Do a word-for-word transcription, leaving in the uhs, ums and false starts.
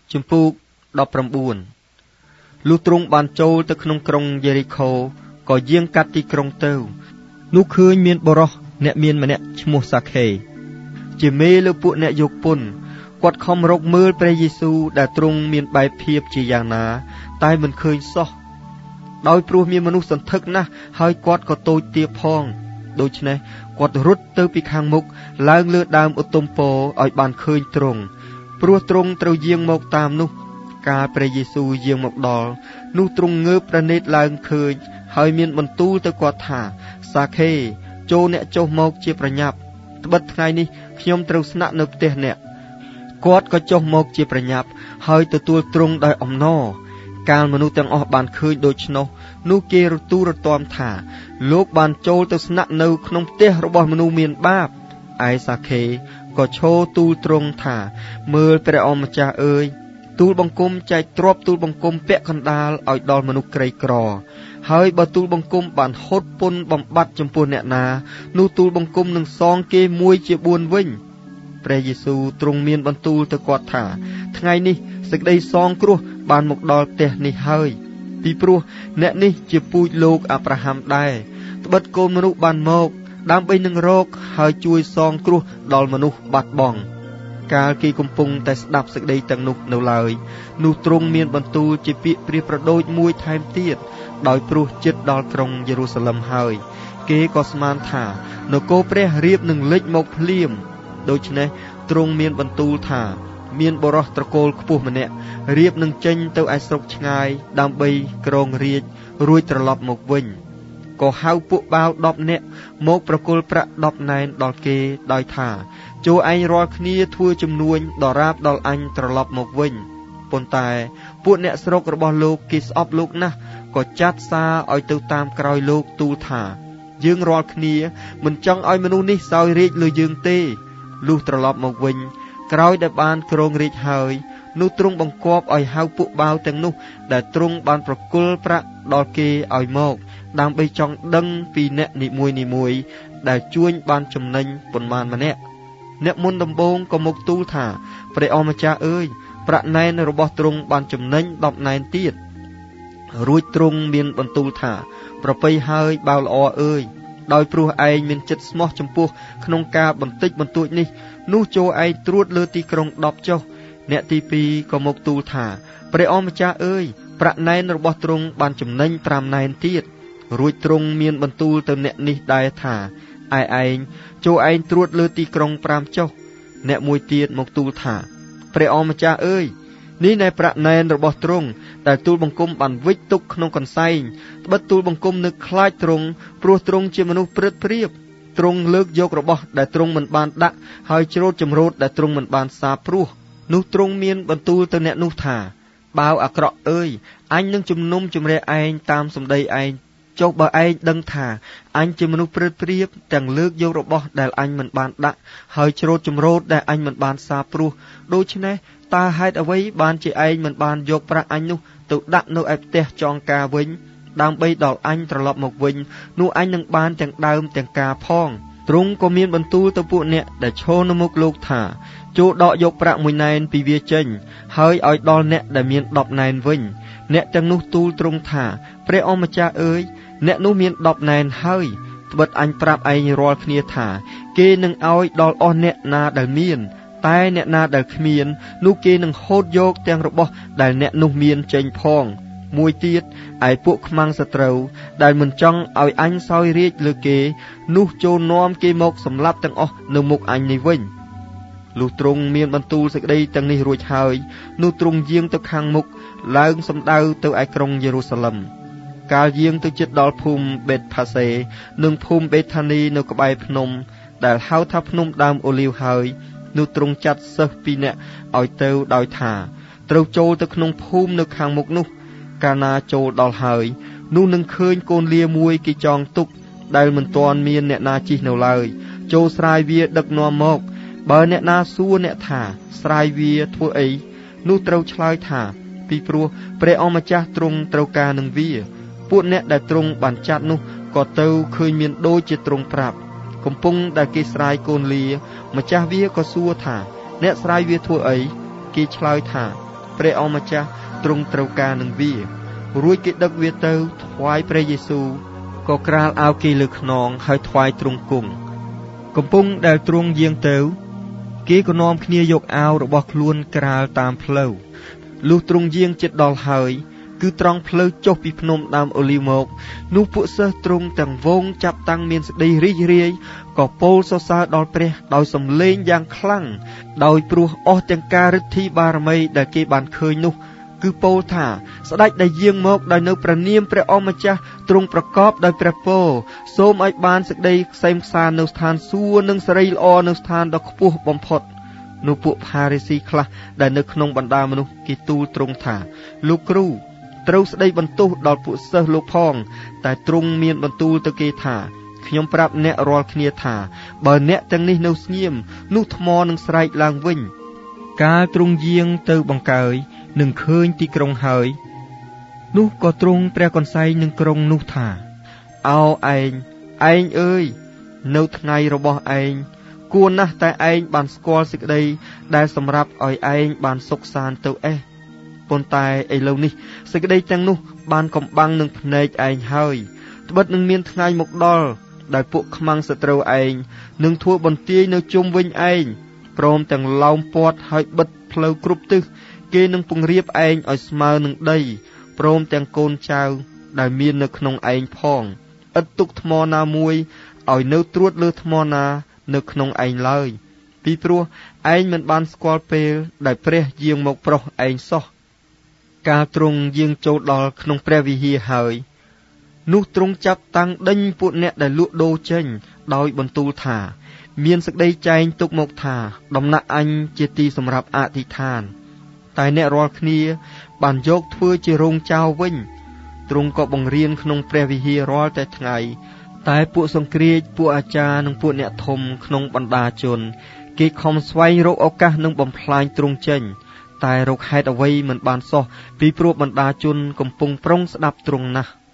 ជំពូកដប់ប្រាំបួនលុះទ្រង់បានចូលទៅក្នុងក្រុងយេរីខូក៏យាងកាត់ទីក្រុងទៅនោះឃើញមានបរិសអ្នកមានម្នាក់ឈ្មោះសាខេជាមេលើពួកអ្នកយកពន្ធគាត់ខំរកមើលព្រះយេស៊ូវដែលទ្រង់មានបែបភាពជាយ៉ាងណាតែមិនឃើញសោះដោយព្រោះមានមនុស្សសន្ធឹកណាស់ហើយគាត់ក៏តូចទាបផងដូច្នេះគាត់រត់ទៅពីខាងមុខឡើងលើដើមឧត្តមពោធិ៍ឲ្យបានឃើញទ្រង់ព្រោះទ្រង់ត្រូវយាងមកតាមនោះកាលព្រះយេស៊ូវយាងមកដល់នោះទ្រង់ងើបព្រះនេត្រឡើងឃើញហើយមានបន្ទូលទៅគាត់ថាសាខេចូលអ្នកចុះមកជាប្រញាប់ត្បិតថ្ងៃនេះខ្ញុំត្រូវស្នាក់នៅផ្ទះអ្នកគាត់ក៏ចុះមកជាប្រញាប់ហើយទទួលទ្រង់ដោយអំណរកាលមនុស្សទាំងអស់បានឃើញដូច្នោះនោះគេរទូលរទាំថាលោកបានចូលទៅស្នាក់នៅក្នុងផ្ទះរបស់មនុស្សមានបាបឯសាខេក៏ឈរទូលទ្រង់ថាមើលព្រះអម្ចាស់អើយទូលបង្គំចែកទ្រព្យទូលបង្គំពាក់កណ្ដាលឲ្យដល់មនុស្សក្រីក្រហើយបើទូលបង្គំបានហូតពន្ធបំបត្តិចំពោះអ្នកណានោះទូលបង្គំនឹងសងគេមួយជាបួនវិញព្រះយេស៊ូវទ្រង់មានបន្ទូលទៅគាត់ថាថ្ងៃនេះសេចក្តីសងគ្រោះបានមកដល់ផ្ទះនេះហើយពីព្រោះអ្នកនេះជាពូជលោកអាប់រ៉ាហាំដែរត្បិតកូនមនុស្សបានមកដើម្បីនឹងរកហើយជួយសងគ្រោះដល់មនុស្សបាត់បង់កាលគេកំពុងតែស្ដាប់សេចក្តីទាំងនោះនៅឡើយនោះទ្រង់មានបន្ទូលជាពាក្យព្រាសប្រដូចមួយថែមទៀតដោយព្រោះជិតដល់ក្រុងយេរូសាឡឹមហើយគេក៏ស្មានថានគរព្រះរៀបនឹងលេចមកភ្លាមដូច្នេះទ្រង់មានបន្ទូលថាមានបុរសត្រកូលខ្ពស់ម្នាក់រៀបនឹងចេញទៅឯស្រុកឆ្ងាយដើម្បីគ្រងរាជរួចត្រឡប់មកវិញក៏ហៅពួកបាវដប់នាក់មកប្រគល់ប្រាក់ដប់ណែនដល់គេដោយថាចូលឯងរាល់គ្នាធ្វើជំនួញដរាបដល់អញត្រឡប់មកវិញប៉ុន្តែពួកអ្នកស្រុករបស់លោកគេស្អប់លោកណាស់ក៏ចាត់សារឲ្យទៅតាមក្រោយលោកទូលថាយើងរាល់គ្នាមិនចង់ឲ្យមនុស្សនេះសោយរាជលើយើងទេលុះត្រឡប់មកវិញក្រោយដែលបានគ្រងរាជហើយនោះទ្រង់បង្គាប់ឲ្យហៅពួកបាវទាំងនោះដែលទ្រង់បានប្រគល់ប្រាក់ដល់គេឲ្យមកដើម្បីចង់ដឹងពីអ្នកនីមួយនីមួយដែលជួញបានចំណេញប៉ុន្មានម្នាក់អ្នកមុនដំបូងក៏មកទូលថាព្រះអម្ចាស់អើយប្រាក់ណែនរបស់ទ្រង់បានចំណេញដប់ណែនទៀតរួចទ្រង់មានបន្ទូលថាប្រពៃហើយបាវល្អអើយដោយព្រោះឯងមានចិត្តស្មោះចំពោះក្នុងការបន្តិចបន្តួចនេះនោះចូលឯងត្រួតលើទីក្រុងដប់ចុះអ្នកទីពីរក៏មកទូលថាព្រះអម្ចាស់អើយប្រាក់ណែនរបស់ទ្រង់បានចំណេញប្រាំណែនទៀតរួចទ្រង់មានបន្ទូលទៅអ្នកនេះដែរថាឯឯងចូលឯងត្រួតលើទីក្រុងប្រាំចុះអ្នកមួយទៀតមកទូលថាព្រះអម្ចាស់អើយនេះណែប្រាក់ណែនរបស់ទ្រង់ដែលទូលបង្គំបានវិចទុកក្នុងកន្សែងត្បិតទូលបង្គំនឹកខ្លាចទ្រង់ព្រោះទ្រង់ជាមនុស្សព្រឹត្តព្រាបទ្រង់លើកយករបស់ដែលទ្រង់មិនបានដាក់ហើយច្រូតចម្រូតដែលទ្រង់មិនបានសាព្រោះនោះទ្រង់មានបន្ទូលទៅអ្នកនោះថាបាវអាក្រក់អើយអញនឹងជំនុំជម្រះឯងតាមសម្ដីឯងចុះបើឯងដឹងថាអញជាមនុស្សព្រឹត្តព្រាបទាំងលើកយករបស់ដែលអញមិនបានដាក់ហើយច្រូតចម្រូតដែលអញមិនបានសាព្រោះដូច្នេះតើហេតុអ្វីបានជាឯងមិនបានយកប្រាក់អញនោះទៅដាក់នៅឯផ្ទះចងការវិញដើម្បីដល់អញត្រឡប់មកវិញនោះអញនឹងបានទាំងដើមទាំងការផងទ្រង់ក៏មានបន្ទូលទៅពួកអ្នកដែលឈរនៅមុខលោកថាចូលដកយកប្រាក់មួយណែនពីវាចេញហើយឲ្យដល់អ្នកដែលមានដប់ណែនវិញអ្នកទាំងនោះទូលទ្រង់ថាព្រះអម្ចាស់អើយអ្នកនោះមានដប់ណែនហើយត្បិតអញប្រាប់ឯងរាល់គ្នាថាគេនឹងឲ្យដល់អស់អ្នកណាដែលមានតែអ្នកណាដែលគ្មាននោះគេនឹងហូតយកទាំងរបស់ដែលអ្នកនោះមានចេញផងមួយទៀតឯពួកខ្មាំងសត្រូវដែលមិនចង់ឲ្យអញសោយរាជលើគេនោះចូលនាំគេមកសម្លាប់ទាំងអស់នៅមុខអញនេះវិញលុះទ្រង់មានបន្ទូលសេចក្តីទាំងនេះរួចហើយនោះទ្រង់យាងទៅខាងមុខឡើងសម្ដៅទៅឯក្រុងយេរូសាឡឹមកាលយាងទៅជិតដល់ភូមិបេតផាសេនិងភូមិបេថានីនៅក្បែរភ្នំដែលហៅថាភ្នំដើមអូលីវហើយនោះទ្រង់ចាត់សិស្សពីរនាក់ឲ្យទៅដោយថាត្រូវចូលទៅក្នុងភូមិនៅខាងមុខនោះកាលណាចូលដល់ហើយនោះនឹងឃើញកូនលាមួយគេចងទុកដែលមិនទាន់មានអ្នកណាជិះនៅឡើយចូលស្រាយវាដឹកនាំមកបើអ្នកណាសួរអ្នកថាស្រាយវាធ្វើអីនោះត្រូវឆ្លើយថាពីព្រោះព្រះអម្ចាស់ទ្រង់ត្រូវការនឹងវាពួកអ្នកដែលទ្រង់បានចាត់នោះក៏ទៅឃើញមានដូចជាទ្រង់ប្រាប់កំពុងដែលគេស្រាយកូនលាម្ចាស់វាក៏សួរថាអ្នកស្រាយវាធ្វើអីគេឆ្លើយថាព្រះអម្ចាស់ទ្រង់ត្រូវការនឹងវារួចគេដឹកវាទៅថ្វាយព្រះយេស៊ូវក៏ក្រាលអាវគេលើខ្នងហើយថ្វាយទ្រង់គង់កំពុងដែលទ្រង់យាងទៅគេក៏នាំគ្នាយកអាវរបស់ខ្លួនក្រាលតាមផ្លូវលុះទ្រង់យាងជិតដល់ហើយគឺត្រង់ផ្លូវចុះពីភ្នំដើមអូលីវមកនោះពួកសិស្សទ្រង់ទាំងវងចាប់តាំងមានសេចក្តីរីករាយក៏ពោលសរសើរដល់ព្រះដោយសំឡេងយ៉ាងខ្លាំងដោយព្រោះអស់ទាំងការឫទ្ធីបារមីដែលគេបានឃើញនោះគឺពោលថាស្ដេចដែលយាងមកដោយនៅព្រះនាមព្រះអម្ចាស់ទ្រង់ប្រកបដោយព្រះពរសូមឲ្យបានសេចក្តីក្សែមក្សានៅស្ថានសួគ៌និងសិរីល្អនៅស្ថានដ៏ខ្ពស់បំផុតនោះពួកផារីស៊ីខ្លះដែលនៅក្នុងបណ្ដាមនុស្សគេទូលទ្រង់ថាលោកគ្រូត្រូវស្ដីបន្ទោសដល់ពួកសិស្សលោកផងតែទ្រង់មានបន្ទូលទៅគេថាខ្ញុំប្រាប់អ្នករាល់គ្នាថាបើអ្នកទាំងនេះនៅស្ងៀមនោះថ្មនឹងស្រែកឡើងវិញកាលទ្រង់យាងទៅបង្កើយនឹងឃើញទីក្រុងហើយនោះក៏ទ្រង់ព្រះកន្សែងនឹងក្រុងនោះថាអោឯងឯងអើយនៅថ្ងៃរបស់ឯងគួរណាស់តែឯងបានស្គាល់សេចក្តីដែលសម្រាប់ឲ្យឯងបានសុខសាន្តទៅអេះប៉ុន្តែឥឡូវនេះសេចក្តីទាំងនោះបានកំបាំងនឹងភ្នែកឯងហើយត្បិតនឹងមានថ្ងៃមកដល់ដែលពួកខ្មាំងសត្រូវឯងនឹងធ្វើបន្ទាយនៅជុំវិញឯងព្រមទាំងឡោមព័ទ្ធឲ្យបិទផ្លូវគ្រប់ទិសគេនឹងពង្រៀបឯងឲ្យស្មើនឹងដីព្រមទាំងកូនចៅដែលមាននៅក្នុងឯងផងឥតទុកថ្មណាមួយឲ្យនៅត្រួតលើថ្មណានៅក្នុងឯងឡើយពីព្រោះឯងមិនបានស្គាល់ពេលដែលព្រះយាងមកប្រុសឯងសោះកាលទ្រង់យាងចូលដល់ក្នុងព្រះវិហារហើយនោះទ្រង់ចាប់តាំងដេញពួកអ្នកដែលលក់ដូរចេញដោយបន្ទូលថាមានសេចក្តីចែងទុកមកថាដំណាក់អញជាទីសម្រាប់អធិដ្ឋានតែអ្នករាល់គ្នាបានយកធ្វើជារោងចោលវិញទ្រង់ក៏បង្រៀនក្នុងព្រះវិហាររាល់តែថ្ងៃតែពួកសង្គ្រាចពួកអាចារ្យនិងពួកអ្នកធំក្នុងបណ្ដាជនគេខំស្វែងរកឱកាសនឹងបំផ្លាញទ្រង់ចេញតែរកហេតុអ្វីមិនបានសោះពីព្រោះបណ្ដាជនកំពុងប្រុងស្ដាប់ទ្រង់ណាស់